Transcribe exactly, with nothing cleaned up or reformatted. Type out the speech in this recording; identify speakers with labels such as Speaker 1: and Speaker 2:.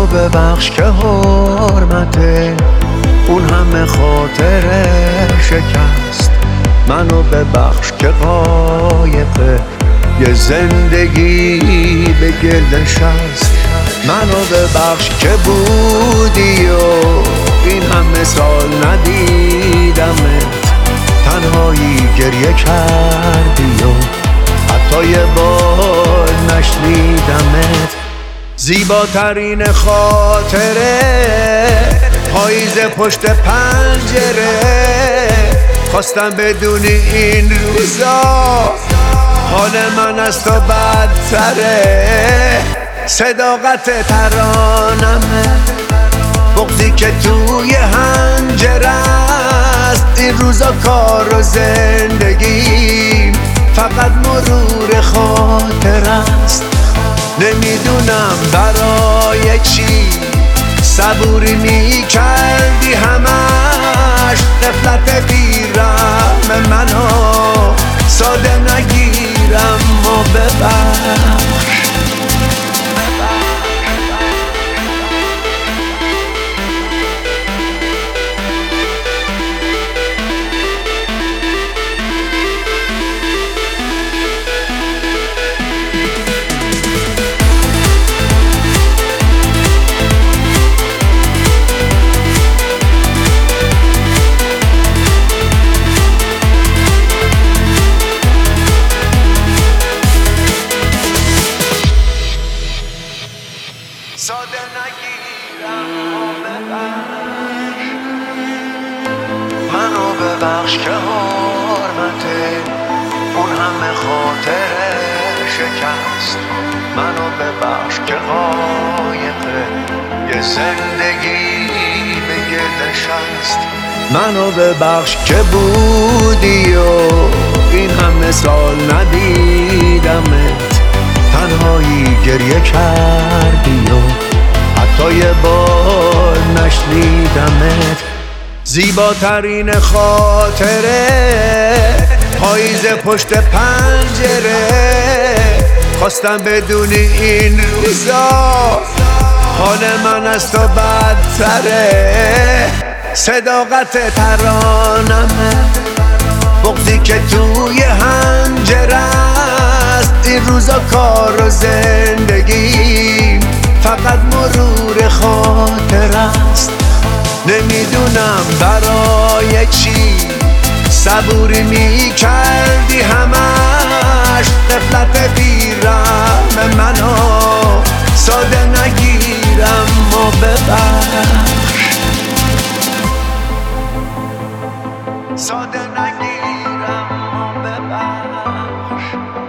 Speaker 1: منو ببخش که حرمت اون همه خاطره شکست. منو ببخش که قایق یه زندگی به گل نشست. منو ببخش که بودی و این همه سال ندیدمت، تنهایی گریه کردی و حتی یه بار نشنیدمت. زیباترین خاطره پاییز پشت پنجره، خواستم بدونی این روزا حال من از تو بدتره. صداقت ترانمه، بغضی که توی هنجره است. این روزا کار و زندگی فقط مرور خاطر است. نمیدونم برای چی صبوری میکردی همش، غفلت بیرم منو ساده نگیرم و ببخش. ساده نگیرم و ببخش. منو ببخش که حرمت اون همه خاطره شکست. منو ببخش که قایق یه زندگی به گل نشست. منو ببخش که بودی و این همه سال ندیدمت، تنهایی گریه کردی و حتی یه بار نشنیدمت. زیباترین خاطره پاییز پشت پنجره، خواستم بدونی این روزا حال من از تو بدتره. صداقت ترانمه، بغضی که توی هنجره است. این روزا کار و زندگی فقط مرور خاطر است. نمیدونم برای چی صبوری میکردی همش، غفلت بیرم منو ساده نگیرم و ببخش. ساده نگیرم و ببخش.